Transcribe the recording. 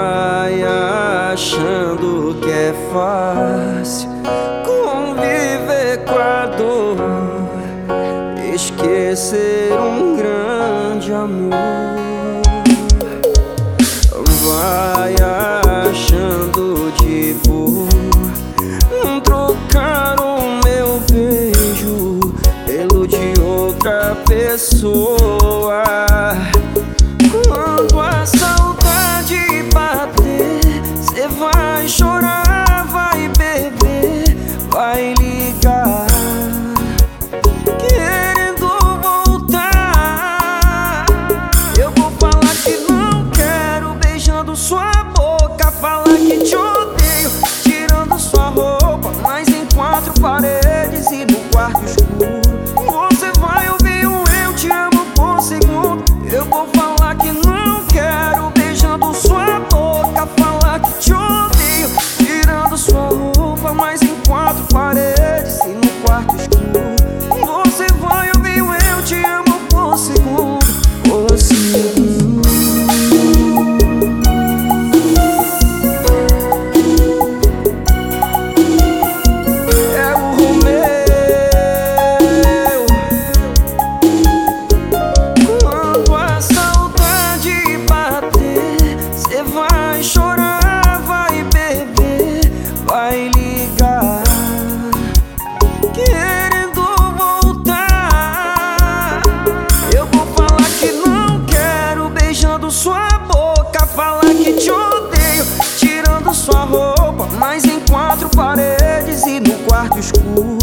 Vai achando que é fácil conviver com a dor, esquecer um grande amor. Vai achando de boa trocar o meu beijo pelo de outra pessoa. Quando a saudade bater, cê vai chorar, vai beber, vai ligar querendo voltar. Eu vou falar que não quero, beijando sua boca, falar que te odeio, tirando sua roupa, mas em quatro paredes e no quarto escuro você vai ouvir um eu te amo por segundo. Eu vou falar que não quero, beijando sua boca, falar que te odeio, tirando sua roupa, mas em quatro paredes e no quarto escuro você vai ouvir um eu te amo por segundo, por segundo. Vai chorar, vai beber, vai ligar querendo voltar. Eu vou falar que não quero, beijando sua boca, falar que te odeio, tirando sua roupa, mas em quatro paredes e no quarto escuro